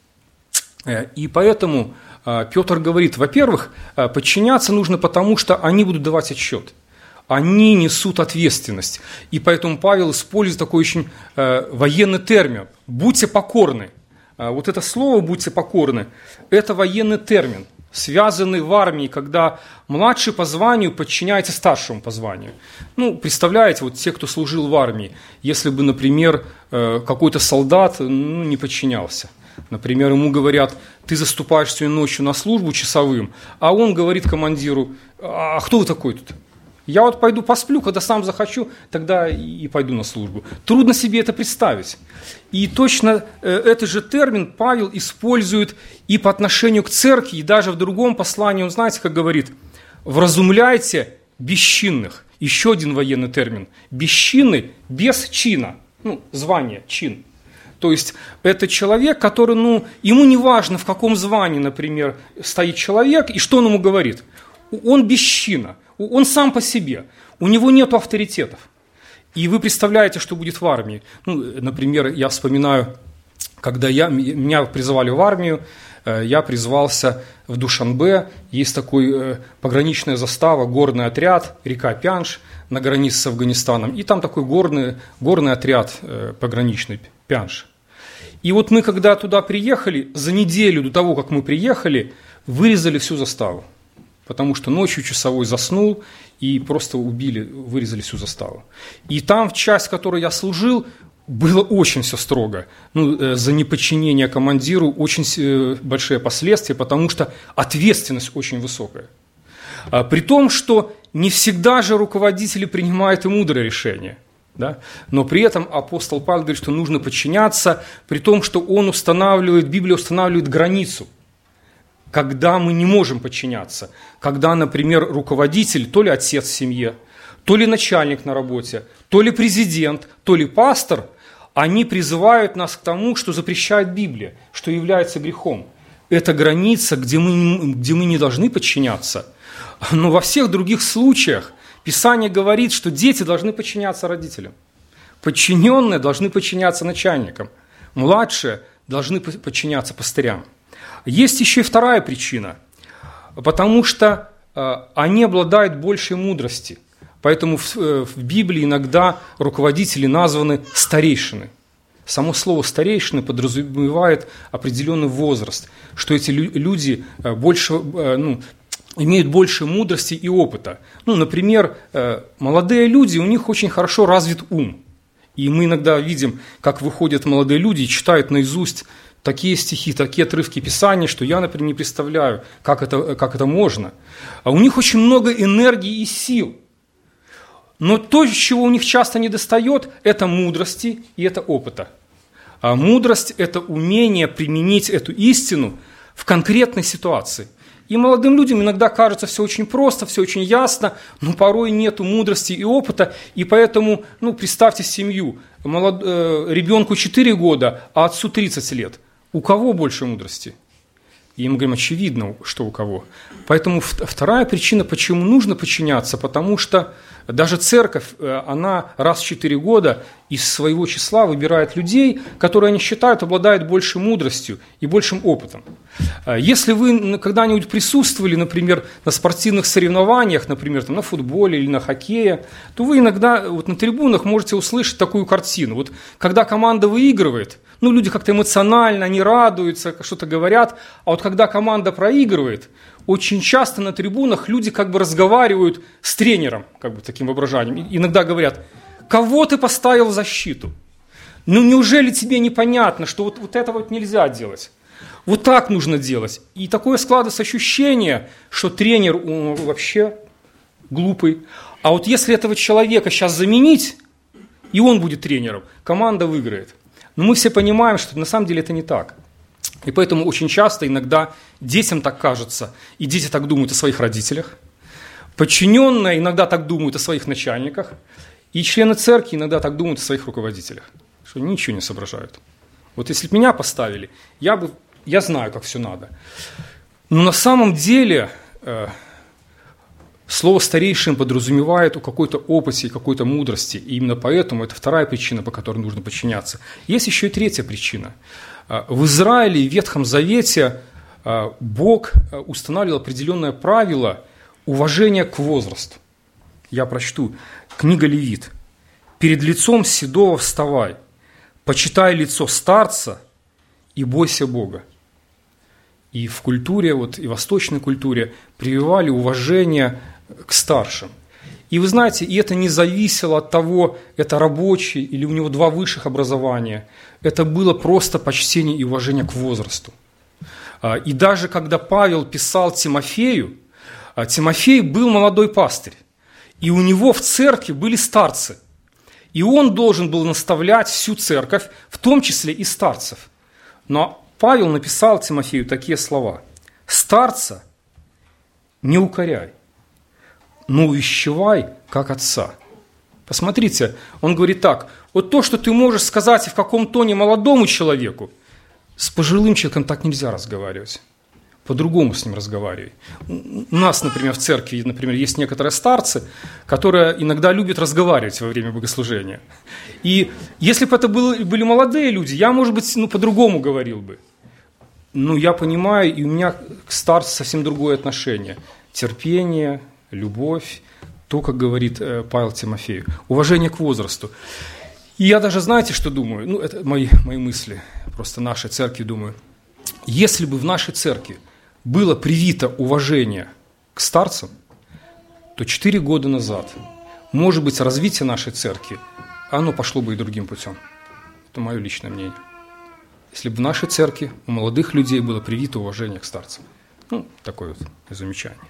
И поэтому Петр говорит, во-первых, подчиняться нужно потому, что они будут давать отчет. Они несут ответственность. И поэтому Павел использует такой очень военный термин – «будьте покорны». Вот это слово «будьте покорны» – это военный термин, связанный в армии, когда младший по званию подчиняется старшему по званию. Ну, представляете, вот те, кто служил в армии, если бы, например, какой-то солдат ну, не подчинялся. Например, ему говорят: ты заступаешь сегодня ночью на службу часовым, а он говорит командиру: а кто вы такой тут? Я вот пойду посплю, когда сам захочу, тогда и пойду на службу. Трудно себе это представить. И точно этот же термин Павел использует и по отношению к церкви, и даже в другом послании, он, знаете, как говорит: «Вразумляйте бесчинных». Еще один военный термин. Бесчинный без чина. Ну, звание, чин. То есть это человек, который, ну, ему не важно, в каком звании, например, стоит человек, и что он ему говорит. Он без чина. Он сам по себе, у него нет авторитетов. И вы представляете, что будет в армии. Ну, например, я вспоминаю, когда я, меня призывали в армию, я призвался в Душанбе, есть такой пограничная застава, горный отряд, река Пянш на границе с Афганистаном, и там такой горный, горный отряд пограничный, Пянш. И вот мы, когда туда приехали, за неделю до того, как мы приехали, вырезали всю заставу. Потому что ночью часовой заснул, и просто убили, вырезали всю заставу. И там, в часть, в которой я служил, было очень все строго. Ну, за неподчинение командиру очень большие последствия, потому что ответственность очень высокая. При том, что не всегда же руководители принимают и мудрые решения. Да? Но при этом апостол Павел говорит, что нужно подчиняться, при том, что он устанавливает, Библия устанавливает границу. Когда мы не можем подчиняться, когда, например, руководитель, то ли отец в семье, то ли начальник на работе, то ли президент, то ли пастор, они призывают нас к тому, что запрещает Библия, что является грехом. Это граница, где мы, где мы не должны подчиняться. Но во всех других случаях Писание говорит, что дети должны подчиняться родителям, подчиненные должны подчиняться начальникам, младшие должны подчиняться пастырям. Есть еще и вторая причина, потому что э, они обладают большей мудростью. Поэтому в, э, в Библии иногда руководители названы старейшины. Само слово «старейшины» подразумевает определенный возраст, что эти лю- люди э, больше, э, ну, имеют больше мудрости и опыта. Ну, например, э, молодые люди, у них очень хорошо развит ум. И мы иногда видим, как выходят молодые люди и читают наизусть такие стихи, такие отрывки Писания, что я, например, не представляю, как это, как это можно. А у них очень много энергии и сил. Но то, чего у них часто недостает, это мудрости и это опыта. А мудрость – это умение применить эту истину в конкретной ситуации. И молодым людям иногда кажется все очень просто, все очень ясно, но порой нет мудрости и опыта, и поэтому, ну, представьте семью, молод... э, ребенку четыре года, а отцу тридцать лет. У кого больше мудрости? И мы говорим, очевидно, что у кого. Поэтому вторая причина, почему нужно подчиняться, потому что даже церковь, она раз в четыре года из своего числа выбирает людей, которые они считают обладают большей мудростью и большим опытом. Если вы когда-нибудь присутствовали, например, на спортивных соревнованиях, например, там, на футболе или на хоккее, то вы иногда вот, на трибунах можете услышать такую картину. Вот, когда команда выигрывает, ну, люди как-то эмоционально, они радуются, что-то говорят, а вот когда команда проигрывает, очень часто на трибунах люди как бы разговаривают с тренером, как бы таким воображанием. Иногда говорят, кого ты поставил в защиту? Ну, неужели тебе непонятно, что вот, вот это вот нельзя делать? Вот так нужно делать. И такое складывается ощущение, что тренер он вообще глупый. А вот если этого человека сейчас заменить, и он будет тренером, команда выиграет. Но мы все понимаем, что на самом деле это не так. И поэтому очень часто, иногда детям так кажется, и дети так думают о своих родителях, подчиненные иногда так думают о своих начальниках, и члены церкви иногда так думают о своих руководителях, что ничего не соображают. Вот если бы меня поставили, я бы, я знаю, как все надо. Но на самом деле э, слово «старейшин» подразумевает о какой-то опыте и какой-то мудрости, и именно поэтому это вторая причина, по которой нужно подчиняться. Есть еще и третья причина. В Израиле и Ветхом Завете Бог устанавливал определенное правило уважения к возрасту. Я прочту. Книга Левит. «Перед лицом седого вставай, почитай лицо старца и бойся Бога». И в культуре, вот, и восточной культуре прививали уважение к старшим. И вы знаете, и это не зависело от того, это рабочий или у него два высших образования. Это было просто почтение и уважение к возрасту. И даже когда Павел писал Тимофею, Тимофей был молодой пастырь, и у него в церкви были старцы. И он должен был наставлять всю церковь, в том числе и старцев. Но Павел написал Тимофею такие слова. «Старца не укоряй, но увещевай, как отца». Посмотрите, он говорит так, вот то, что ты можешь сказать и в каком тоне молодому человеку, с пожилым человеком так нельзя разговаривать. По-другому с ним разговаривай. У нас, например, в церкви, например, есть некоторые старцы, которые иногда любят разговаривать во время богослужения. И если бы это были, были молодые люди, я, может быть, ну, по-другому говорил бы. Но я понимаю, и у меня к старцу совсем другое отношение. Терпение, любовь, то, как говорит Павел Тимофею, уважение к возрасту. И я даже, знаете, что думаю? Ну, это мои, мои мысли, просто нашей церкви думаю. Если бы в нашей церкви было привито уважение к старцам, то четыре года назад, может быть, развитие нашей церкви, оно пошло бы и другим путем. Это мое личное мнение. Если бы в нашей церкви у молодых людей было привито уважение к старцам. Ну, такое вот замечание.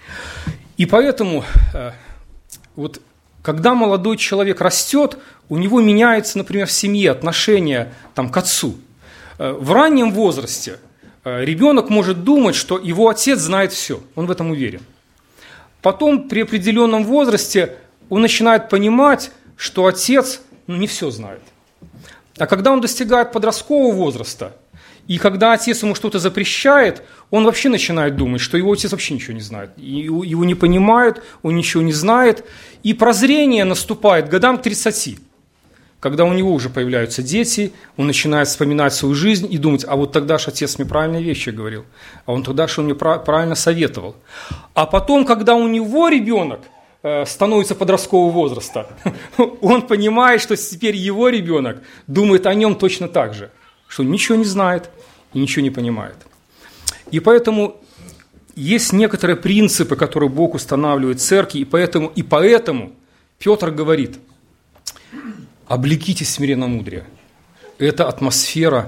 И поэтому, вот, когда молодой человек растет, у него меняется, например, в семье отношение там, к отцу. В раннем возрасте ребенок может думать, что его отец знает все, он в этом уверен. Потом при определенном возрасте он начинает понимать, что отец ну, не все знает. А когда он достигает подросткового возраста, и когда отец ему что-то запрещает, он вообще начинает думать, что его отец вообще ничего не знает. Его не понимают, он ничего не знает. И прозрение наступает годам к тридцати. Когда у него уже появляются дети, он начинает вспоминать свою жизнь и думать, а вот тогда же отец мне правильные вещи говорил, а он тогда же он мне правильно советовал. А потом, когда у него ребенок э, становится подросткового возраста, он понимает, что теперь его ребенок думает о нем точно так же, что он ничего не знает и ничего не понимает. И поэтому есть некоторые принципы, которые Бог устанавливает в церкви, и поэтому, и поэтому Петр говорит, облекитесь смиренномудрия. Это атмосфера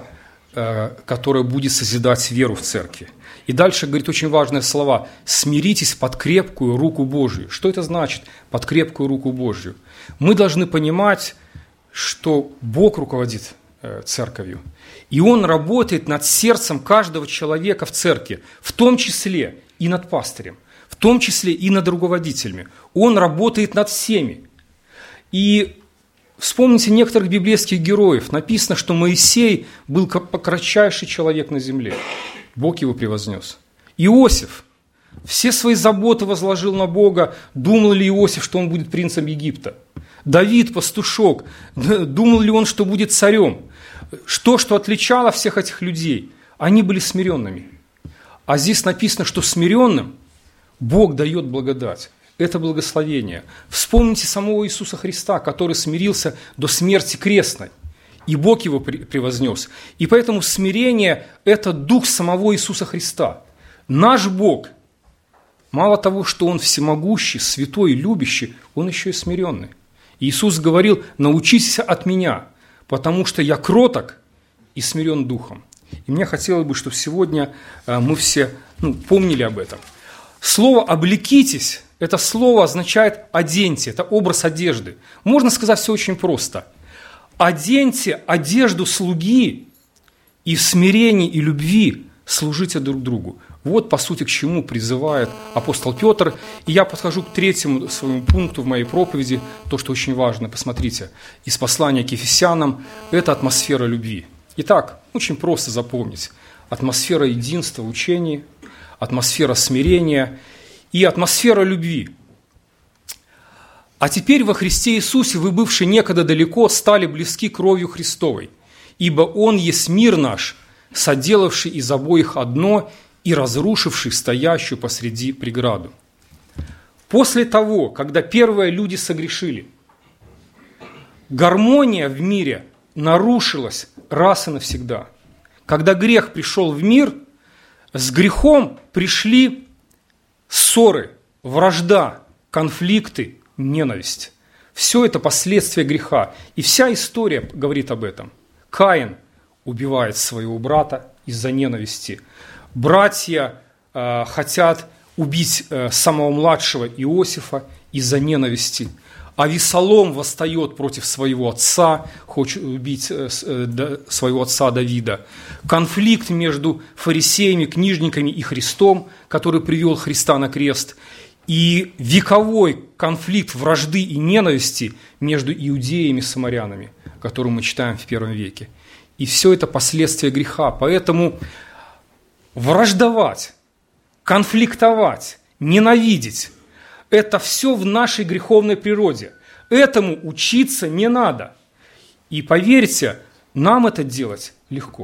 которая будет созидать веру в церкви. И дальше говорит очень важные слова: «Смиритесь под крепкую руку Божию». Что это значит, под крепкую руку Божию? Мы должны понимать, что Бог руководит церковью, и Он работает над сердцем каждого человека в церкви, в том числе и над пастырем, в том числе и над руководителями. Он работает над всеми. И вспомните некоторых библейских героев. Написано, что Моисей был кратчайший человек на земле. Бог его превознес. Иосиф все свои заботы возложил на Бога. Думал ли Иосиф, что он будет принцем Египта? Давид, пастушок, думал ли он, что будет царем? Что, что отличало всех этих людей? Они были смиренными. А здесь написано, что смиренным Бог дает благодать. Это благословение. Вспомните самого Иисуса Христа, который смирился до смерти крестной, и Бог его превознес. И поэтому смирение – это дух самого Иисуса Христа. Наш Бог, мало того, что Он всемогущий, святой, любящий, Он еще и смиренный. Иисус говорил: «Научитесь от Меня, потому что Я кроток и смирен духом». И мне хотелось бы, чтобы сегодня мы все ну, помнили об этом. Слово «облекитесь» – это слово означает «оденьте», это образ одежды. Можно сказать все очень просто. Оденьте одежду слуги и в смирении и любви служите друг другу. Вот, по сути, к чему призывает апостол Петр. И я подхожу к третьему своему пункту в моей проповеди, то, что очень важно. Посмотрите, из послания к Ефесянам – это атмосфера любви. Итак, очень просто запомнить. Атмосфера единства в учении, атмосфера смирения и атмосфера любви. «А теперь во Христе Иисусе вы, бывшие некогда далеко, стали близки кровью Христовой, ибо Он есть мир наш, соделавший из обоих одно и разрушивший стоящую посреди преграду». После того, когда первые люди согрешили, гармония в мире нарушилась раз и навсегда. Когда грех пришел в мир, с грехом пришли ссоры, вражда, конфликты, ненависть. Все это последствия греха. И вся история говорит об этом. Каин убивает своего брата из-за ненависти. Братья э, хотят убить э, самого младшего Иосифа из-за ненависти. Авесолом восстает против своего отца, хочет убить э, э, да, своего отца Давида. Конфликт между фарисеями, книжниками и Христом, который привел Христа на крест. И вековой конфликт вражды и ненависти между иудеями и самарянами, который мы читаем в первом веке. И все это последствия греха. Поэтому враждовать, конфликтовать, ненавидеть – это все в нашей греховной природе. Этому учиться не надо. И поверьте, нам это делать легко.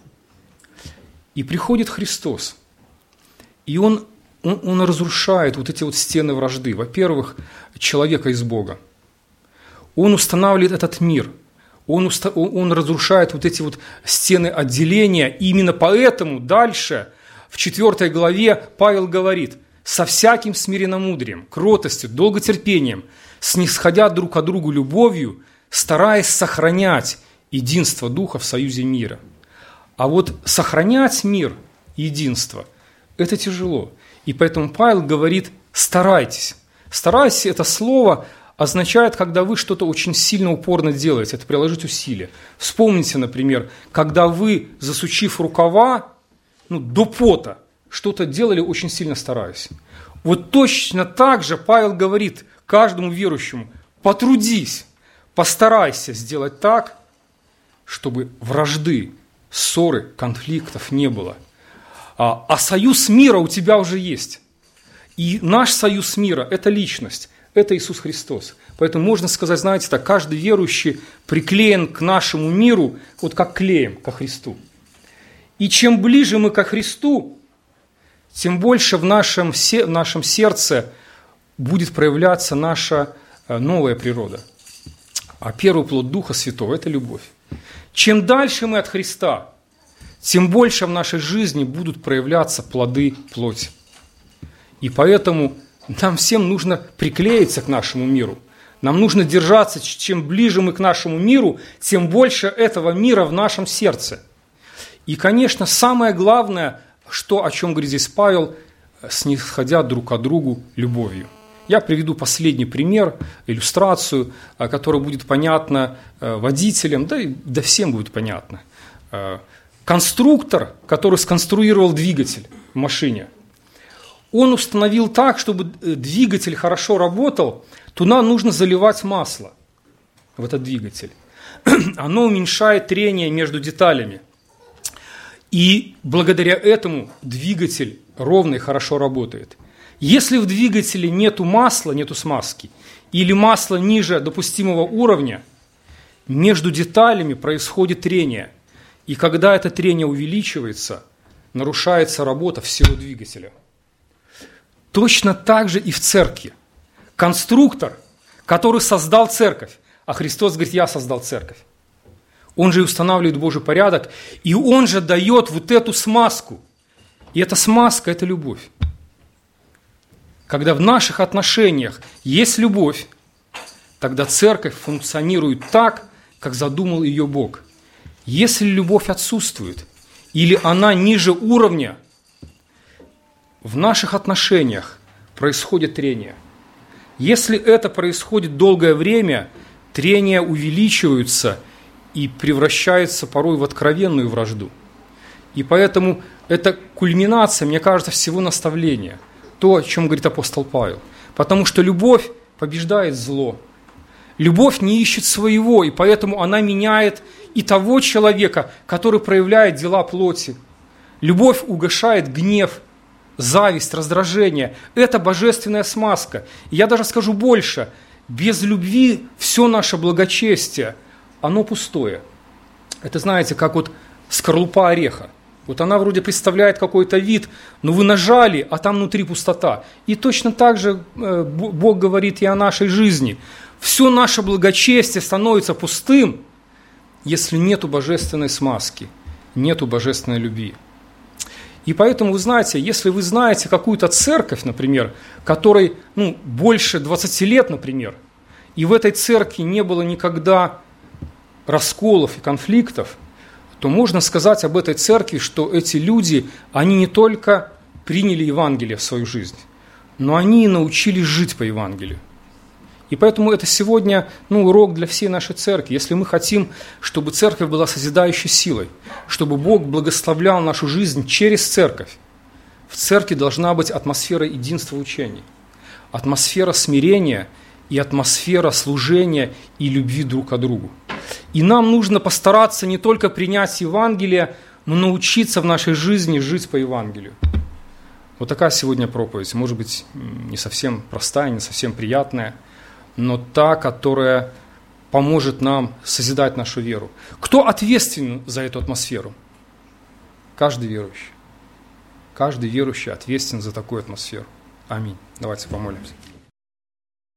И приходит Христос, и Он, он, он разрушает вот эти вот стены вражды. Во-первых, человека из Бога. Он устанавливает этот мир. Он, уста, он, он разрушает вот эти вот стены отделения. И именно поэтому дальше, в четвёртой главе, Павел говорит: «Со всяким смиренномудрием, кротостью, долготерпением, снисходя друг к другу любовью, стараясь сохранять единство Духа в союзе мира». А вот сохранять мир, единство, это тяжело. И поэтому Павел говорит: старайтесь. Старайтесь – это слово означает, когда вы что-то очень сильно упорно делаете, это приложить усилия. Вспомните, например, когда вы, засучив рукава, ну, до пота, что-то делали, очень сильно стараясь. Вот точно так же Павел говорит каждому верующему: потрудись, постарайся сделать так, чтобы вражды, ссоры, конфликтов не было. А, а союз мира у тебя уже есть. И наш союз мира – это личность, это Иисус Христос. Поэтому можно сказать, знаете так, каждый верующий приклеен к нашему миру, вот как клеем ко Христу. И чем ближе мы ко Христу, тем больше в нашем, в нашем сердце будет проявляться наша новая природа. А первый плод Духа Святого – это любовь. Чем дальше мы от Христа, тем больше в нашей жизни будут проявляться плоды плоти. И поэтому нам всем нужно приклеиться к нашему миру. Нам нужно держаться, чем ближе мы к нашему миру, тем больше этого мира в нашем сердце. И, конечно, самое главное, что, о чем говорит здесь Павел, снисходя друг к другу любовью. Я приведу последний пример, иллюстрацию, которая будет понятна водителям, да и да всем будет понятно. Конструктор, который сконструировал двигатель в машине, он установил так, чтобы двигатель хорошо работал, туда нужно заливать масло в этот двигатель. Оно уменьшает трение между деталями. И благодаря этому двигатель ровно и хорошо работает. Если в двигателе нету масла, нету смазки, или масла ниже допустимого уровня, между деталями происходит трение. И когда это трение увеличивается, нарушается работа всего двигателя. Точно так же и в церкви. Конструктор, который создал церковь, а Христос говорит, я создал церковь. Он же и устанавливает Божий порядок, и Он же дает вот эту смазку. И эта смазка – это любовь. Когда в наших отношениях есть любовь, тогда церковь функционирует так, как задумал ее Бог. Если любовь отсутствует, или она ниже уровня, в наших отношениях происходит трение. Если это происходит долгое время, трения увеличиваются и превращаются порой в откровенную вражду. И поэтому это кульминация, мне кажется, всего наставления. То, о чем говорит апостол Павел. Потому что любовь побеждает зло. Любовь не ищет своего, и поэтому она меняет и того человека, который проявляет дела плоти. Любовь угашает гнев, зависть, раздражение. Это божественная смазка. И я даже скажу больше. Без любви все наше благочестие, оно пустое. Это, знаете, как вот скорлупа ореха. Вот она вроде представляет какой-то вид, но вы нажали, а там внутри пустота. И точно так же Бог говорит и о нашей жизни. Все наше благочестие становится пустым, если нету божественной смазки, нету божественной любви. И поэтому, вы знаете, если вы знаете какую-то церковь, например, которой ну, больше двадцати лет, например, и в этой церкви не было никогда расколов и конфликтов, то можно сказать об этой церкви, что эти люди, они не только приняли Евангелие в свою жизнь, но они и научились жить по Евангелию. И поэтому это сегодня ну, урок для всей нашей церкви. Если мы хотим, чтобы церковь была созидающей силой, чтобы Бог благословлял нашу жизнь через церковь, в церкви должна быть атмосфера единства учений, атмосфера смирения и атмосфера служения и любви друг к другу. И нам нужно постараться не только принять Евангелие, но научиться в нашей жизни жить по Евангелию. Вот такая сегодня проповедь. Может быть, не совсем простая, не совсем приятная, но та, которая поможет нам созидать нашу веру. Кто ответственен за эту атмосферу? Каждый верующий. Каждый верующий ответственен за такую атмосферу. Аминь. Давайте помолимся.